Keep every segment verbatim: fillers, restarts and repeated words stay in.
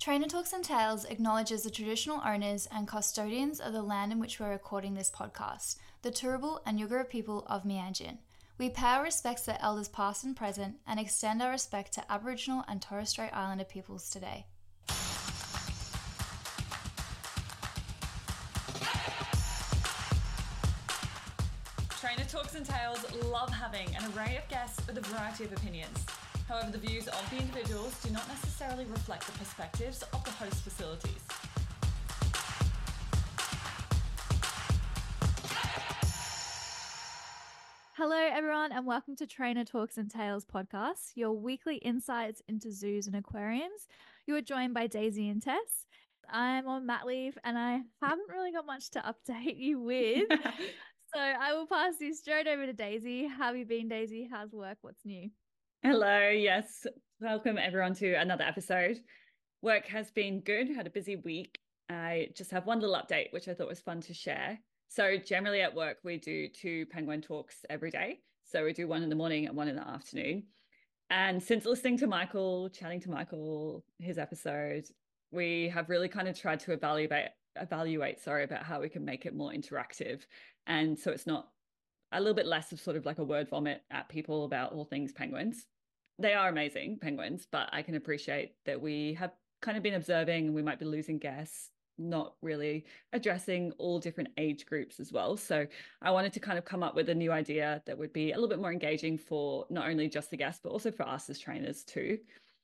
Trainer Talks and Tales acknowledges the traditional owners and custodians of the land in which we're recording this podcast, the Turrbal and Yugara people of Meanjin. We pay our respects to elders past and present and extend our respect to Aboriginal and Torres Strait Islander peoples today. Trainer Talks and Tales love having an array of guests with a variety of opinions. However, the views of the individuals do not necessarily reflect the perspectives of the host facilities. Hello, everyone, and welcome to Trainer Talks and Tales podcast, your weekly insights into zoos and aquariums. You are joined by Daisy and Tess. I'm on mat leave, and I haven't really got much to update you with. So I will pass you straight over to Daisy. How have you been, Daisy? How's work? What's new? Hello, yes. Welcome everyone to another episode. Work has been good, had a busy week. I just have one little update, which I thought was fun to share. So generally at work, we do two penguin talks every day. So we do one in the morning and one in the afternoon. And since listening to Michael, chatting to Michael, his episode, we have really kind of tried to evaluate, evaluate, sorry, about how we can make it more interactive. And so it's not a little bit less of sort of like a word vomit at people about all things penguins. They are amazing penguins, but I can appreciate that we have kind of been observing and we might be losing guests, not really addressing all different age groups as well. So I wanted to kind of come up with a new idea that would be a little bit more engaging for not only just the guests, but also for us as trainers too.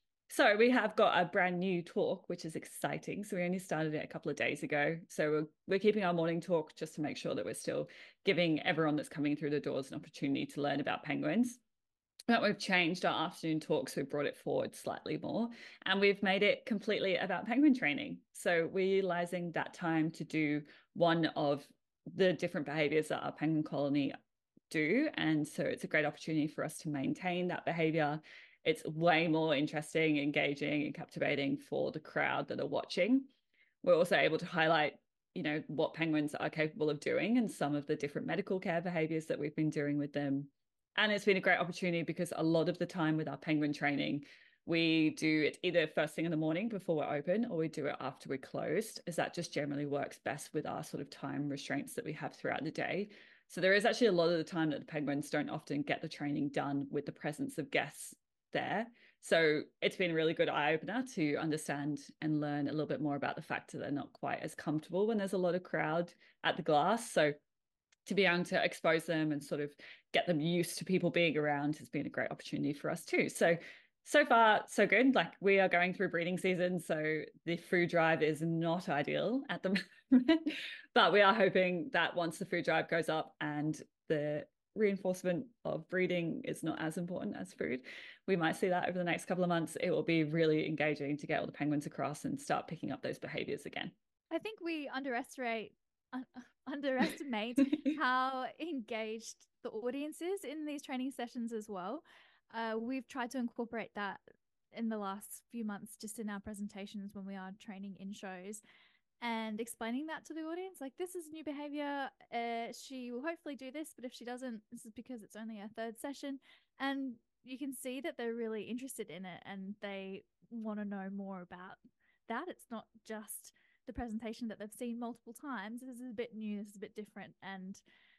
So we have got a brand new talk, which is exciting. So we only started it a couple of days ago. So we're, we're keeping our morning talk just to make sure that we're still giving everyone that's coming through the doors an opportunity to learn about penguins. But we've changed our afternoon talks. We've brought it forward slightly more and we've made it completely about penguin training. So we're utilizing that time to do one of the different behaviors that our penguin colony do. And so it's a great opportunity for us to maintain that behavior. It's way more interesting, engaging, and captivating for the crowd that are watching. We're also able to highlight, you know, what penguins are capable of doing and some of the different medical care behaviors that we've been doing with them. And it's been a great opportunity because a lot of the time with our penguin training, we do it either first thing in the morning before we're open or we do it after we're closed, as that just generally works best with our sort of time restraints that we have throughout the day. So there is actually a lot of the time that the penguins don't often get the training done with the presence of guests there. So it's been a really good eye-opener to understand and learn a little bit more about the fact that they're not quite as comfortable when there's a lot of crowd at the glass. So to be able to expose them and sort of get them used to people being around has been a great opportunity for us too. So so far so good. Like, we are going through breeding season, so the food drive is not ideal at the moment, but we are hoping that once the food drive goes up and the reinforcement of breeding is not as important as food, we might see that over the next couple of months. It will be really engaging to get all the penguins across and start picking up those behaviors again. I think we underestimate uh, underestimate how engaged the audience is in these training sessions as well. Uh, we've tried to incorporate that in the last few months just in our presentations when we are training in shows and explaining that to the audience, like, this is new behavior. Uh, she will hopefully do this, but if she doesn't, this is because it's only our third session. And you can see that they're really interested in it and they want to know more about that. It's not just the presentation that they've seen multiple times. This is a bit new, this is a bit different. And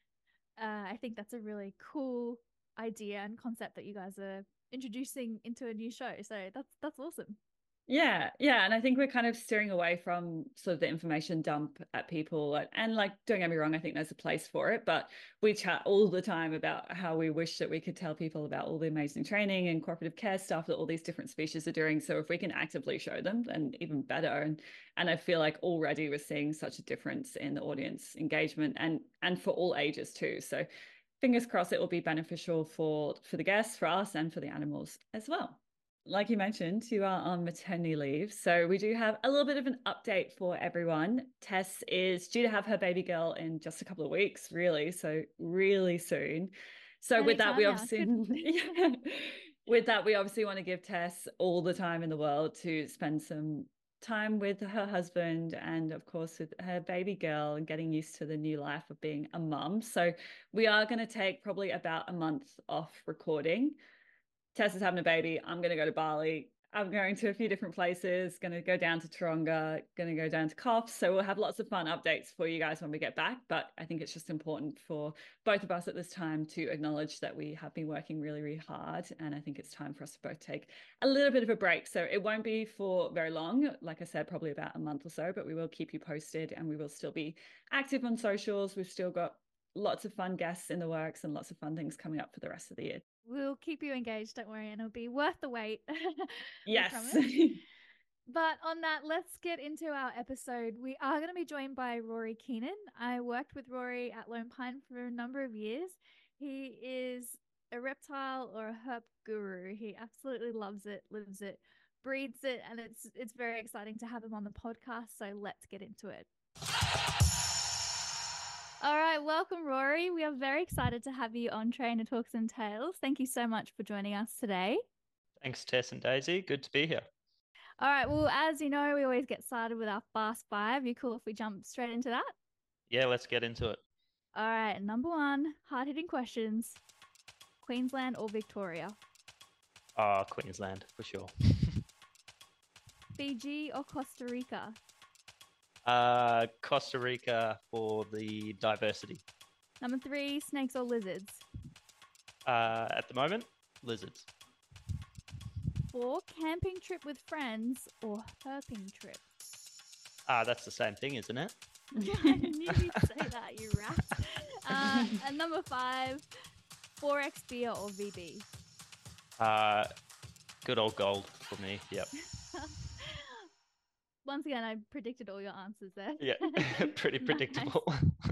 uh, I think that's a really cool idea and concept that you guys are introducing into a new show. So that's that's awesome. Yeah, yeah. And I think we're kind of steering away from sort of the information dump at people. And, and like, don't get me wrong, I think there's a place for it, but we chat all the time about how we wish that we could tell people about all the amazing training and cooperative care stuff that all these different species are doing. So if we can actively show them, then even better. And and I feel like already we're seeing such a difference in the audience engagement and and for all ages too. So fingers crossed it will be beneficial for for the guests, for us, and for the animals as well. Like you mentioned, you are on maternity leave. So we do have a little bit of an update for everyone. Tess is due to have her baby girl in just a couple of weeks, really. So really soon. So Any with that, we now. obviously, yeah, with that, we obviously want to give Tess all the time in the world to spend some time with her husband and of course with her baby girl and getting used to the new life of being a mum. So we are going to take probably about a month off recording. Tess is having a baby. I'm going to go to Bali. I'm going to a few different places, going to go down to Taronga, going to go down to Coffs. So we'll have lots of fun updates for you guys when we get back. But I think it's just important for both of us at this time to acknowledge that we have been working really, really hard. And I think it's time for us to both take a little bit of a break. So it won't be for very long. Like I said, probably about a month or so, but we will keep you posted and we will still be active on socials. We've still got lots of fun guests in the works and lots of fun things coming up for the rest of the year. We'll keep you engaged, don't worry, and it'll be worth the wait. Yes. But on that, let's get into our episode. We are going to be joined by Rory Keenan. I worked with Rory at Lone Pine for a number of years. He is a reptile or a herp guru. He absolutely loves it, lives it, breathes it, and it's it's very exciting to have him on the podcast. So let's get into it. All right, welcome, Rory. We are very excited to have you on Trainer Talks and Tales. Thank you so much for joining us today. Thanks, Tess and Daisy. Good to be here. All right, well, as you know, we always get started with our Fast Five. You cool if we jump straight into that? Yeah, let's get into it. All right, number one, hard-hitting questions. Queensland or Victoria? Ah, oh, Queensland, for sure. Fiji or Costa Rica? Uh, Costa Rica for the diversity. Number three, snakes or lizards? Uh, at the moment, lizards. Four, camping trip with friends or herping trip? Ah, that's the same thing, isn't it? I knew you'd say that, you rat. Uh, and number five, four X beer or V B? Uh, good old gold for me, yep. Once again, I predicted all your answers there. Yeah, pretty predictable.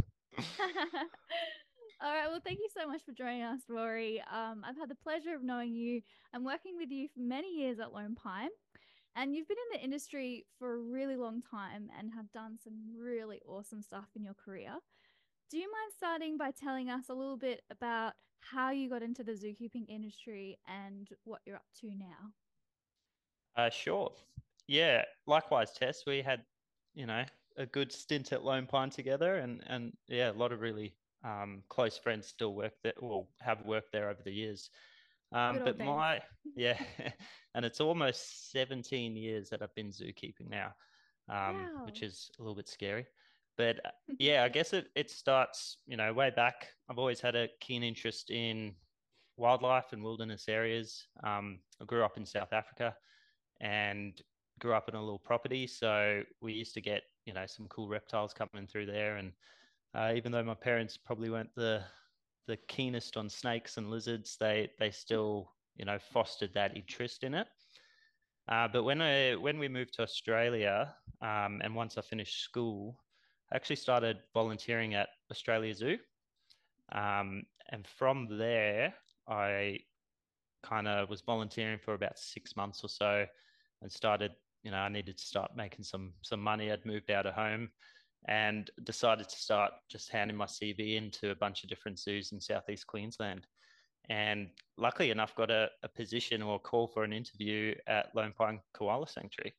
All right, well, thank you so much for joining us, Rory. Um, I've had the pleasure of knowing you and working with you for many years at Lone Pine. And you've been in the industry for a really long time and have done some really awesome stuff in your career. Do you mind starting by telling us a little bit about how you got into the zookeeping industry and what you're up to now? Uh, sure. Yeah, likewise, Tess. We had, you know, a good stint at Lone Pine together, and and yeah, a lot of really um, close friends still work there, or have worked there over the years. Um, but my yeah, and it's almost seventeen years that I've been zookeeping now, um, wow. which is a little bit scary. But yeah, I guess it it starts, you know, way back. I've always had a keen interest in wildlife and wilderness areas. Um, I grew up in South Africa, and grew up in a little property, so we used to get, you know, some cool reptiles coming through there. And uh, even though my parents probably weren't the the keenest on snakes and lizards, they they still, you know, fostered that interest in it. Uh, but when I when we moved to Australia, um, and once I finished school, I actually started volunteering at Australia Zoo, um, and from there I kind of was volunteering for about six months or so, and started, you know, I needed to start making some some money. I'd moved out of home and decided to start just handing my C V into a bunch of different zoos in southeast Queensland. And luckily enough, got a, a position or a call for an interview at Lone Pine Koala Sanctuary.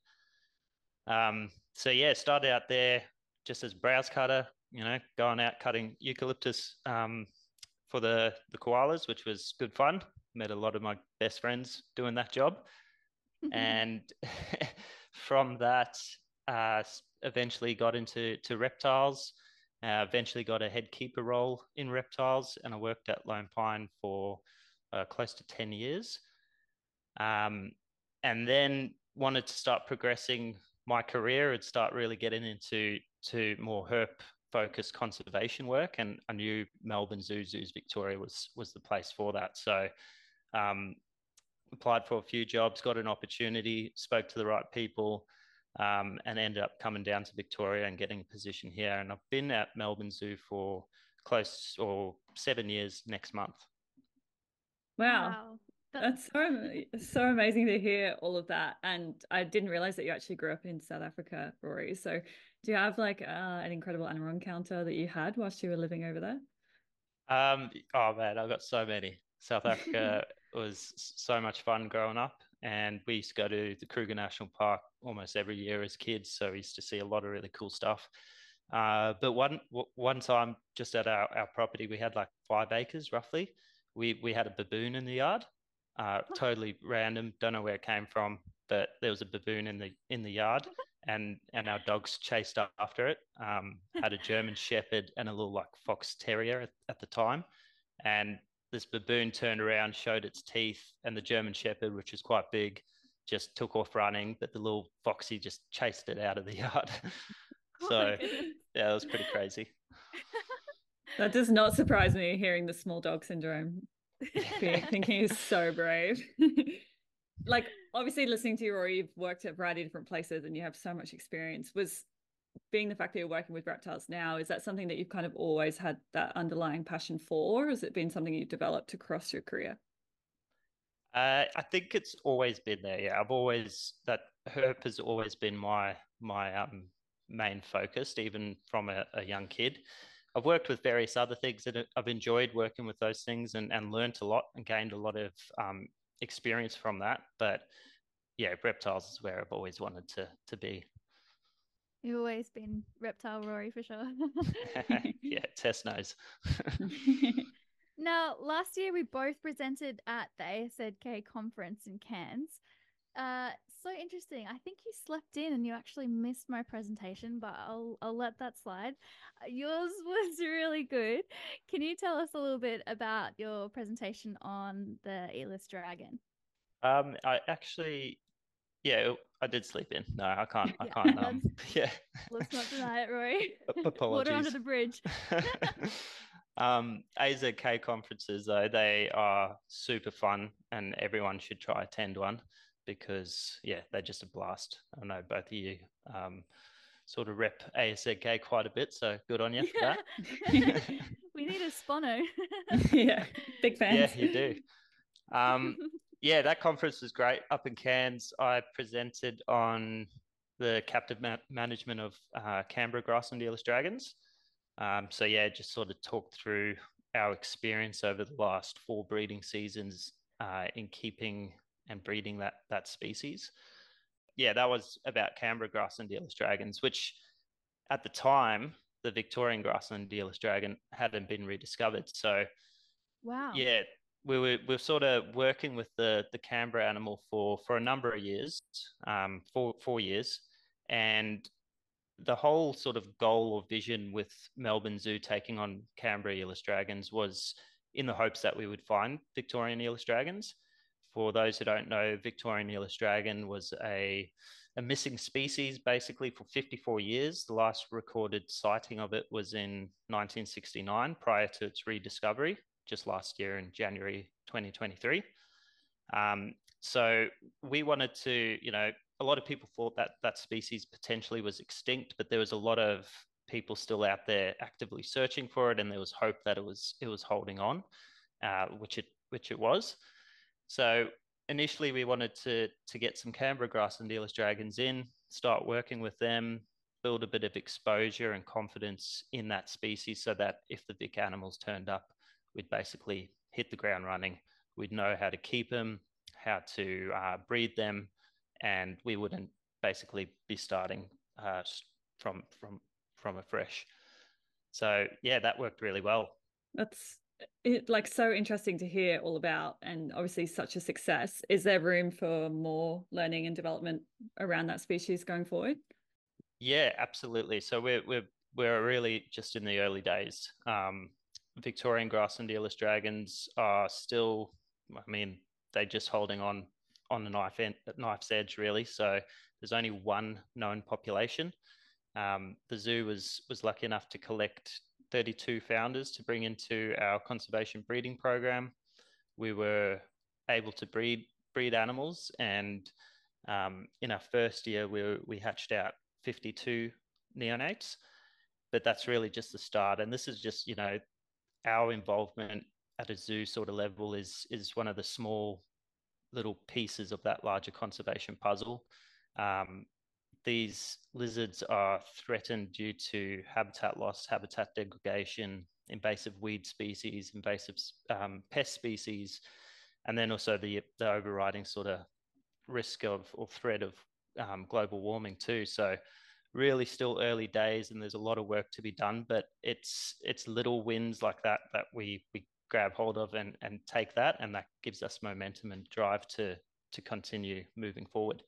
Um, so yeah, started out there just as browse cutter, you know, going out cutting eucalyptus um, for the, the koalas, which was good fun. Met a lot of my best friends doing that job. And from that, uh, eventually got into to reptiles, uh, eventually got a head keeper role in reptiles, and I worked at Lone Pine for uh, close to ten years. Um, and then wanted to start progressing my career and start really getting into to more herp focused conservation work. And I knew Melbourne Zoo, Zoos Victoria was, was the place for that. So um, applied for a few jobs, got an opportunity, spoke to the right people, um, and ended up coming down to Victoria and getting a position here. And I've been at Melbourne Zoo for close or seven years next month. Wow. wow. That's so, so amazing to hear all of that. And I didn't realize that you actually grew up in South Africa, Rory. So do you have like uh, an incredible animal encounter that you had whilst you were living over there? Um, oh man, I've got so many. South Africa was so much fun growing up, and we used to go to the Kruger National Park almost every year as kids. So we used to see a lot of really cool stuff. Uh, but one one time, just at our, our property, we had like five acres roughly. We we had a baboon in the yard. Uh, totally random, don't know where it came from. but there was a baboon in the in the yard, and and our dogs chased after it. Um, had a German Shepherd and a little like fox terrier at, at the time, and this baboon turned around, showed its teeth, and the German Shepherd, which is quite big, just took off running, but the little foxy just chased it out of the yard. So Oh yeah, it was pretty crazy. That does not surprise me, hearing the small dog syndrome. Being, thinking is so brave. Like, obviously listening to you, Rory, you've worked at a variety of different places and you have so much experience. Was being the fact that you're working with reptiles now, is that something that you've kind of always had that underlying passion for, or has it been something you've developed across your career? Uh, I think it's always been there. Yeah, I've always that herp has always been my my um, main focus, even from a, a young kid. I've worked with various other things that I've enjoyed working with those things and, and learned a lot and gained a lot of um, experience from that. But yeah, reptiles is where I've always wanted to to be. You've always been reptile Rory for sure. Yeah, Tess knows. Now, last year we both presented at the A S Z K conference in Cairns. Uh, so interesting. I think you slept in and you actually missed my presentation, but I'll I'll let that slide. Uh, Yours was really good. Can you tell us a little bit about your presentation on the Elis dragon? Um, I actually, yeah, I did sleep in. No, I can't. I Yeah, can't. Um, let's- yeah. Let's not deny it, Rory. Apologies. Water under the bridge. um, A Z K conferences, though, they are super fun, and everyone should try attend one because, yeah, they're just a blast. I know both of you um, sort of rep A Z K quite a bit, so good on you for that. We need a spono. Yeah, big fans. Yeah, you do. Um, yeah, that conference was great up in Cairns. I presented on the captive ma- management of uh, Canberra grassland Elis dragons. Um, so yeah, just sort of talked through our experience over the last four breeding seasons uh, in keeping and breeding that that species. Yeah, that was about Canberra grassland Elis dragons, which at the time the Victorian grassland Elis dragon hadn't been rediscovered. So Wow. yeah, we were we were sort of working with the the Canberra animal for for a number of years, um, four four years, and the whole sort of goal or vision with Melbourne Zoo taking on Canberra Elis dragons was in the hopes that we would find Victorian Elis dragons. For those who don't know, Victorian Elis dragon was a a missing species basically for fifty-four years. The last recorded sighting of it was in nineteen sixty-nine, prior to its rediscovery just last year in January twenty twenty-three. Um, so we wanted to, you know, a lot of people thought that that species potentially was extinct, but there was a lot of people still out there actively searching for it, and there was hope that it was it was holding on, uh, which it which it was. So initially, we wanted to to get some Canberra grassland Elis dragons in, start working with them, build a bit of exposure and confidence in that species, so that if the Vic animals turned up, we'd basically hit the ground running. We'd know how to keep them, how to uh, breed them, and we wouldn't basically be starting uh, from from from afresh. So yeah, that worked really well. That's it, like so interesting to hear all about, and obviously such a success. Is there room for more learning and development around that species going forward? Yeah, absolutely. So we're we're we're really just in the early days. Um, Victorian grassland Elis dragons are still, I mean, they're just holding on on the knife end, knife's edge, really. So there's only one known population. Um, the zoo was was lucky enough to collect thirty-two founders to bring into our conservation breeding program. We were able to breed breed animals, and um, in our first year, we we hatched out fifty-two neonates. But that's really just the start, and this is just, you know, our involvement at a zoo sort of level is is one of the small little pieces of that larger conservation puzzle. Um, these lizards are threatened due to habitat loss, habitat degradation, invasive weed species, invasive um, pest species, and then also the, the overriding sort of risk of or threat of um, global warming too. So really still early days, and there's a lot of work to be done, but it's it's little wins like that that we we grab hold of and and take that, and that gives us momentum and drive to to continue moving forward.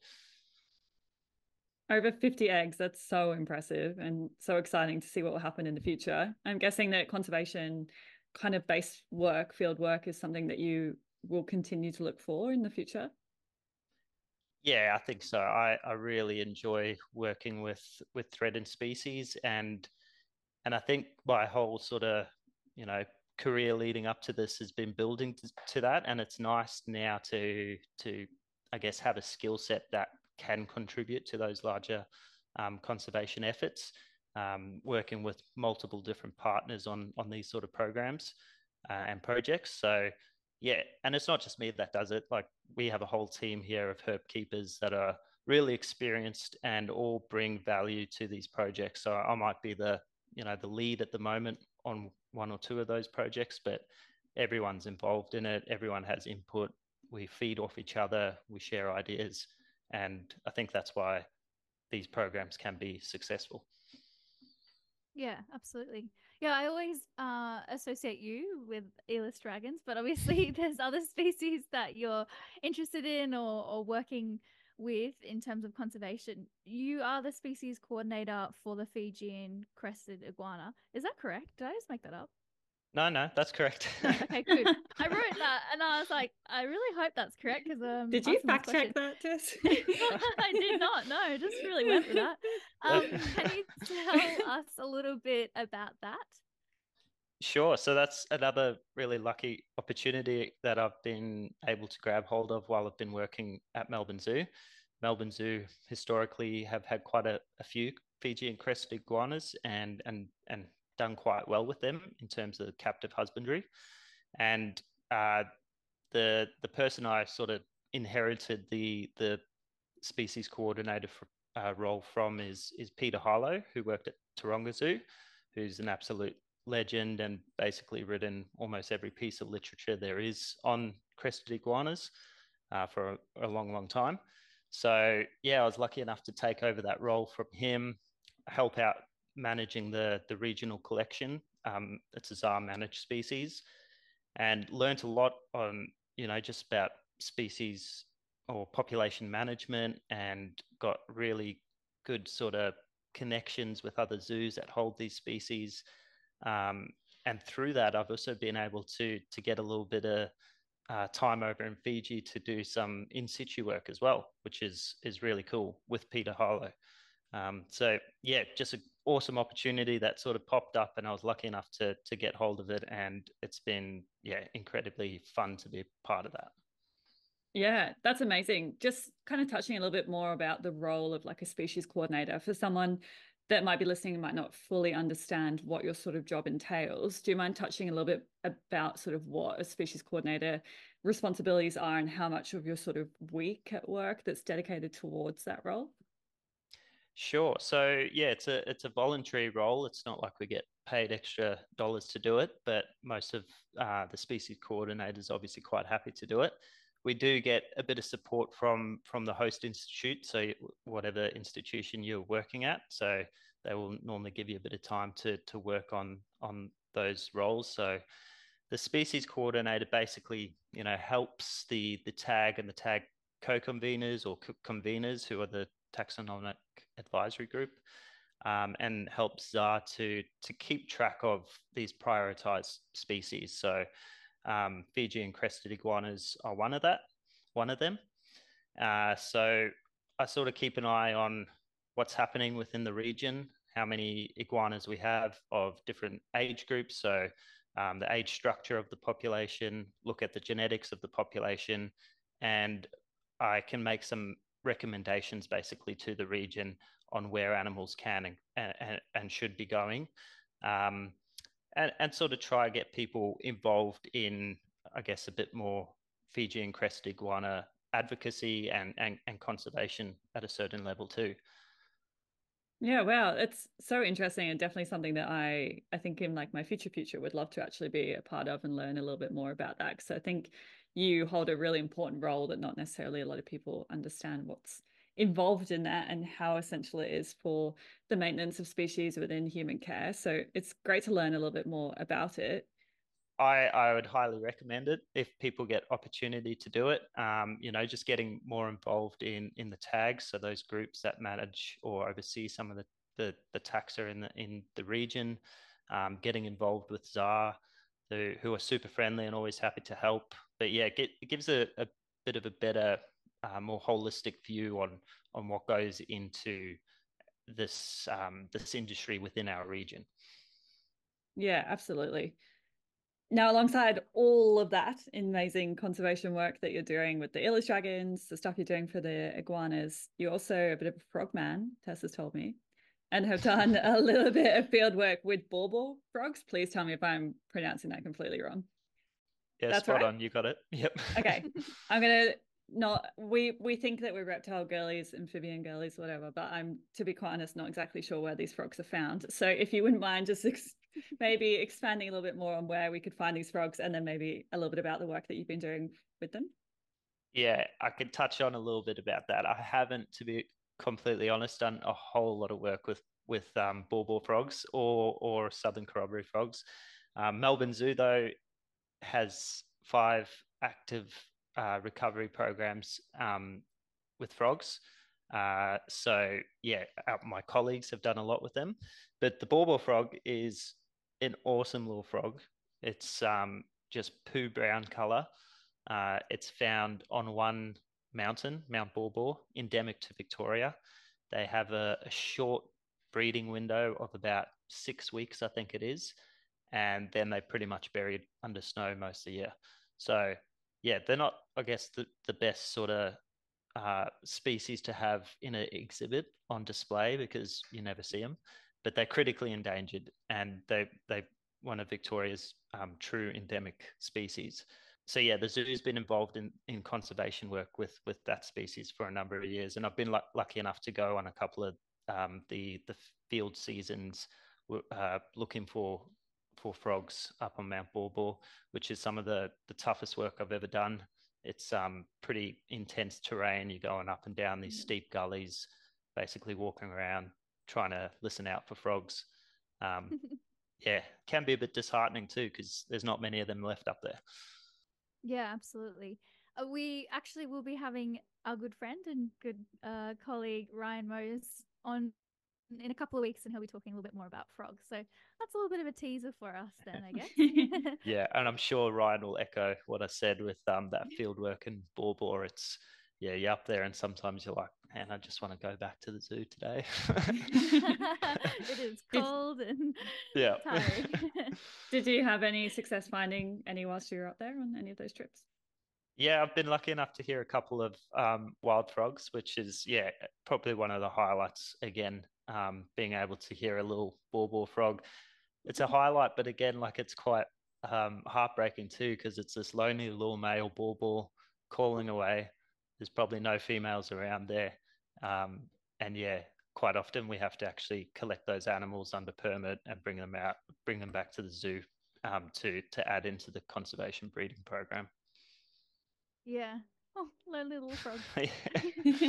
Over fifty eggs, that's so impressive and so exciting to see what will happen in the future. I'm guessing that conservation kind of based work, field work, is something that you will continue to look for in the future. Yeah, I think so. I, I really enjoy working with with threatened species, and and I think my whole sort of, you know, career leading up to this has been building to, to that, and it's nice now to to I guess have a skill set that can contribute to those larger um, conservation efforts, um, working with multiple different partners on on these sort of programs uh, and projects. So yeah, and it's not just me that does it. Like, we have a whole team here of herp keepers that are really experienced and all bring value to these projects. So I might be the, you know, the lead at the moment on one or two of those projects, but everyone's involved in it. Everyone has input. We feed off each other. We share ideas. And I think that's why these programs can be successful. Yeah, absolutely. Yeah, I always uh, associate you with Aeolus dragons, but obviously there's other species that you're interested in or, or working with in terms of conservation. You are the species coordinator for the Fijian crested iguana. Is that correct? Did I just make that up? No, no, that's correct. No, okay, good. I wrote that and I was like, I really hope that's correct because um. Did you fact check that, Tess? I did not. No, just really went with that. Um, can you tell us a little bit about that? Sure. So that's another really lucky opportunity that I've been able to grab hold of while I've been working at Melbourne Zoo. Melbourne Zoo historically have had quite a, a few Fijian crested iguanas and and and done quite well with them in terms of captive husbandry. And uh, the the person I sort of inherited the the species coordinator for, uh, role from is is Peter Harlow, who worked at Taronga Zoo, who's an absolute legend and basically written almost every piece of literature there is on crested iguanas uh, for a, a long, long time. So yeah, I was lucky enough to take over that role from him, help out managing the, the regional collection. Um, it's a Z A R managed species, and learned a lot on, you know, just about species or population management, and got really good sort of connections with other zoos that hold these species. Um, and through that, I've also been able to to get a little bit of uh, time over in Fiji to do some in situ work as well, which is is really cool with Peter Harlow. Um, so yeah, just an awesome opportunity that sort of popped up, and I was lucky enough to to get hold of it, and it's been yeah incredibly fun to be part of that. Yeah, that's amazing. Just kind of touching a little bit more about the role of like a species coordinator for someone that might be listening and might not fully understand what your sort of job entails. Do you mind touching a little bit about sort of what a species coordinator responsibilities are and how much of your sort of week at work that's dedicated towards that role? Sure. So yeah, it's a it's a voluntary role. It's not like we get paid extra dollars to do it, but most of uh, the species coordinators are obviously quite happy to do it. We do get a bit of support from from the host institute, so whatever institution you're working at, so they will normally give you a bit of time to to work on on those roles. So the species coordinator basically, you know, helps the the tag and the tag co-conveners or conveners, who are the taxonomic advisory group, um, and helps Z A R to to keep track of these prioritized species. So um, Fijian crested iguanas are one of that, one of them. Uh, so I sort of keep an eye on what's happening within the region, how many iguanas we have of different age groups. So um, the age structure of the population, look at the genetics of the population, and I can make some recommendations basically to the region on where animals can and, and, and should be going. Um, And, and sort of try to get people involved in, I guess, a bit more Fijian crested iguana advocacy and, and, and conservation at a certain level too. Yeah, wow, it's so interesting and definitely something that I I think in like my future future would love to actually be a part of and learn a little bit more about that, because I think you hold a really important role that not necessarily a lot of people understand what's involved in that and how essential it is for the maintenance of species within human care. So it's great to learn a little bit more about it. I, I would highly recommend it if people get opportunity to do it. Um, you know, just getting more involved in in the tags, so those groups that manage or oversee some of the the, the taxa in the in the region, um, getting involved with Z A R, who, who are super friendly and always happy to help. But yeah, it, it gives a, a bit of a better, uh, more holistic view on on what goes into this um, this industry within our region. Yeah, absolutely. Now, alongside all of that amazing conservation work that you're doing with the Illes dragons, the stuff you're doing for the iguanas, you're also a bit of a frog man, Tess has told me, and have done a little bit of field work with Bawbaw frogs. Please tell me if I'm pronouncing that completely wrong. Yeah, That's spot right? on. You got it. Yep. Okay. I'm going to not, we, we think that we're reptile girlies, amphibian girlies, whatever, but I'm, to be quite honest, not exactly sure where these frogs are found. So if you wouldn't mind just ex- maybe expanding a little bit more on where we could find these frogs, and then maybe a little bit about the work that you've been doing with them. Yeah, I could touch on a little bit about that. I haven't, to be completely honest, done a whole lot of work with with um, Bawbaw frogs or or southern corroboree frogs. Um, Melbourne Zoo, though, has five active uh, recovery programs um, with frogs. Uh, so yeah, my colleagues have done a lot with them. But the Bawbaw frog is an awesome little frog. It's um, just poo brown color. Uh, it's found on one mountain, Mount Bawbaw, endemic to Victoria. They have a, a short breeding window of about six weeks, I think it is, and then they pretty much buried under snow most of the year. So yeah, they're not, I guess, the, the best sort of uh, species to have in an exhibit on display because you never see them, but they're critically endangered, and they they one of Victoria's um, true endemic species. So yeah, the zoo's been involved in, in conservation work with with that species for a number of years, and I've been l- lucky enough to go on a couple of um, the the field seasons, uh, looking for for frogs up on Mount Bawbaw, which is some of the the toughest work I've ever done. It's um pretty intense terrain. You're going up and down these steep gullies, basically walking around trying to listen out for frogs. Um, yeah, can be a bit disheartening too because there's not many of them left up there. Yeah, absolutely. Uh, we actually will be having our good friend and good uh, colleague Ryan Mose on in a couple of weeks, and he'll be talking a little bit more about frogs. So that's a little bit of a teaser for us then, I guess. Yeah, and I'm sure Ryan will echo what I said with um that field work and Bawbaw. It's yeah, you're up there and sometimes you're like, man, I just want to go back to the zoo today. It is cold and yeah. tiring. Did you have any success finding any whilst you were up there on any of those trips? Yeah, I've been lucky enough to hear a couple of um, wild frogs, which is, yeah, probably one of the highlights again, um, being able to hear a little Bawbaw frog. It's a highlight, but again, like it's quite um, heartbreaking too, because it's this lonely little male Bawbaw calling away. There's probably no females around there. Um, and yeah, quite often we have to actually collect those animals under permit and bring them out, bring them back to the zoo um, to, to add into the conservation breeding program. Yeah. Oh, lonely little frog. Yeah.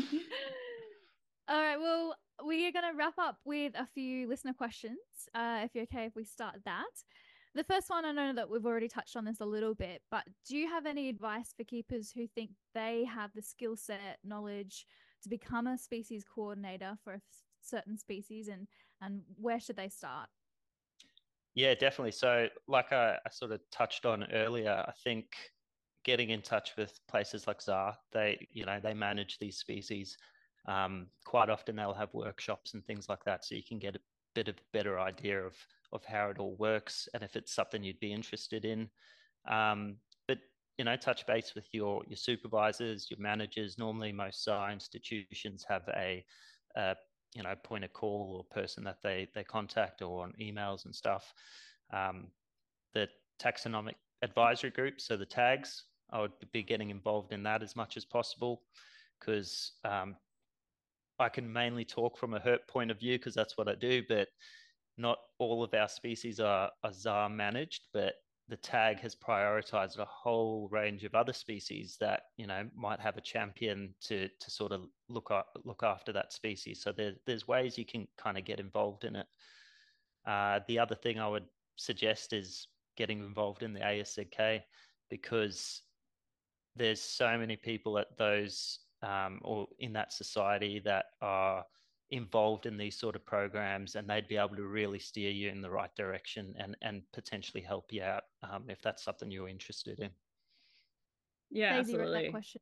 All right. Well, we are going to wrap up with a few listener questions. Uh, if you're okay, if we start that. The first one, I know that we've already touched on this a little bit, but do you have any advice for keepers who think they have the skill set, knowledge to become a species coordinator for a certain species, and and where should they start? Yeah, definitely. So, like I, I sort of touched on earlier, I think getting in touch with places like Z A R, they, you know, they manage these species. Um, quite often they'll have workshops and things like that, so you can get a bit of a better idea of of how it all works and if it's something you'd be interested in. Um, but you know, touch base with your your supervisors, your managers. Normally, most Z A R institutions have a, a you know point of call or person that they they contact, or on emails and stuff. Um, the taxonomic advisory group, so the tags, I would be getting involved in that as much as possible, because um, I can mainly talk from a herp point of view because that's what I do, but not all of our species are, are Z A R managed, but the tag has prioritized a whole range of other species that, you know, might have a champion to to sort of look up, look after that species. So there, there's ways you can kind of get involved in it. Uh, the other thing I would suggest is getting involved in the A S Z K, because there's so many people at those um, or in that society that are involved in these sort of programs, and they'd be able to really steer you in the right direction and and potentially help you out um, if that's something you're interested in. Yeah, Daisy absolutely. wrote that question.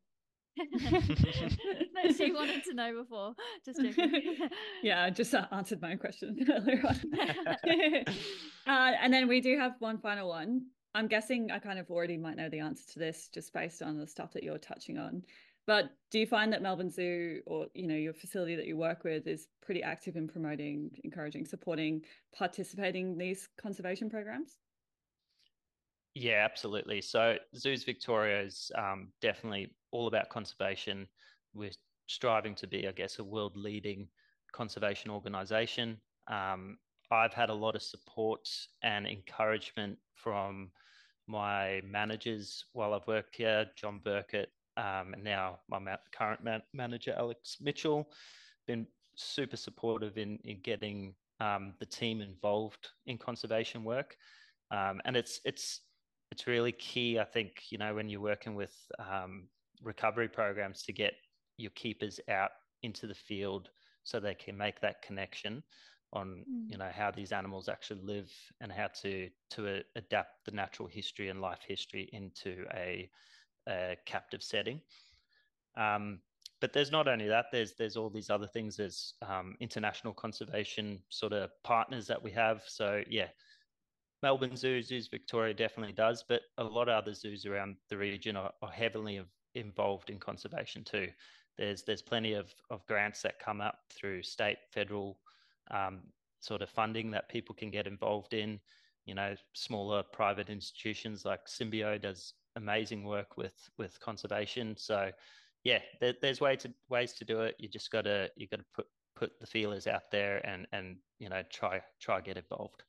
That she wanted to know before. Just joking. Yeah, I just uh, answered my own question earlier on. uh, and then we do have one final one. I'm guessing I kind of already might know the answer to this just based on the stuff that you're touching on. But do you find that Melbourne Zoo, or you know, your facility that you work with, is pretty active in promoting, encouraging, supporting, participating in these conservation programs? Yeah, absolutely. So Zoos Victoria is um, definitely all about conservation. We're striving to be, I guess, a world leading conservation organisation. Um, I've had a lot of support and encouragement from my managers while I've worked here, John Burkett, um, and now my ma- current man- manager, Alex Mitchell, been super supportive in, in getting um, the team involved in conservation work. Um, and it's it's it's really key, I think, you know, when you're working with um, recovery programs, to get your keepers out into the field so they can make that connection on, Mm. you know, how these animals actually live and how to to uh, adapt the natural history and life history into a, a captive setting. Um, but there's not only that, there's there's all these other things. There's um, international conservation sort of partners that we have. So yeah, Melbourne Zoo, Zoos Victoria definitely does, but a lot of other zoos around the region are, are heavily involved in conservation too. There's there's plenty of, of grants that come up through state, federal um, sort of funding that people can get involved in. You know, smaller private institutions like Symbio does amazing work with with conservation. So yeah, there, there's ways to ways to do it. You just gotta you gotta put put the feelers out there and and you know try try get involved.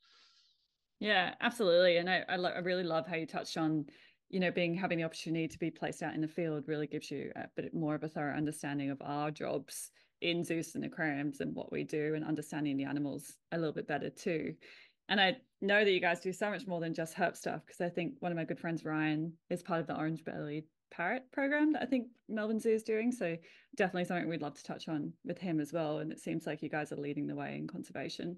Yeah, absolutely. And I, I, lo- I really love how you touched on, you know, being having the opportunity to be placed out in the field really gives you a bit more of a thorough understanding of our jobs in zoos and aquariums and what we do, and understanding the animals a little bit better too. And I know that you guys do so much more than just herp stuff, because I think one of my good friends, Ryan, is part of the orange-bellied parrot program that I think Melbourne Zoo is doing. So definitely something we'd love to touch on with him as well. And it seems like you guys are leading the way in conservation.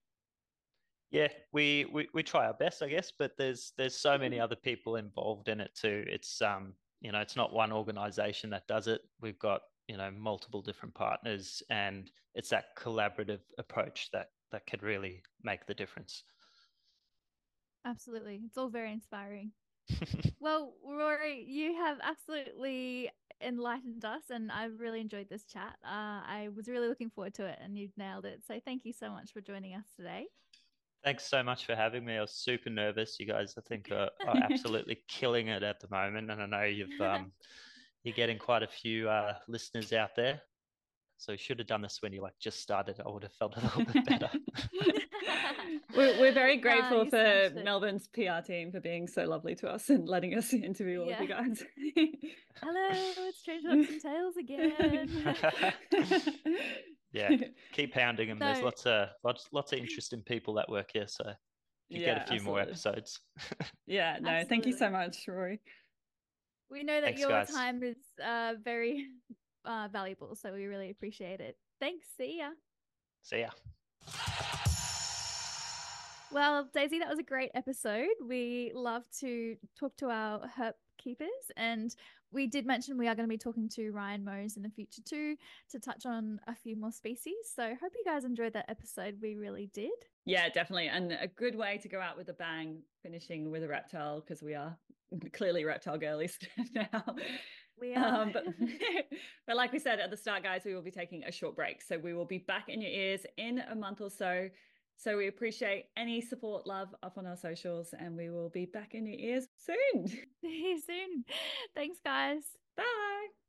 Yeah, we, we we try our best, I guess, but there's there's so many other people involved in it too. It's um you know it's not one organization that does it. We've got you know multiple different partners, and it's that collaborative approach that that could really make the difference. Absolutely. It's all very inspiring. Well, Rory, you have absolutely enlightened us, and I've really enjoyed this chat. Uh, I was really looking forward to it, and you've nailed it. So thank you so much for joining us today. Thanks so much for having me. I was super nervous. You guys, I think, are, are absolutely killing it at the moment, and I know you've um, you're getting quite a few uh, listeners out there. So you should have done this when you like just started. I would have felt a little bit better. we're, we're very grateful uh, for Melbourne's P R team for being so lovely to us and letting us interview all yeah. of you guys. Hello, it's Strange Hooks and Tails again. Yeah, keep pounding them. No. There's lots of lots lots of interesting people that work here, so you yeah, get a few absolutely. more episodes. Yeah, no, absolutely. Thank you so much, Rory. We know that Thanks, your guys. time is uh, very uh, valuable, so we really appreciate it. Thanks. See ya. See ya. Well, Daisy, that was a great episode. We love to talk to our herp keepers, and we did mention we are going to be talking to Ryan Mose in the future too, to touch on a few more species. So hope you guys enjoyed that episode. We really did. Yeah, definitely. And a good way to go out with a bang, finishing with a reptile, because we are clearly reptile girlies now. We are. Um, but, but like we said at the start, guys, we will be taking a short break. So we will be back in your ears in a month or so. So we appreciate any support, love up on our socials, and we will be back in your ears soon. See you soon. Thanks, guys. Bye.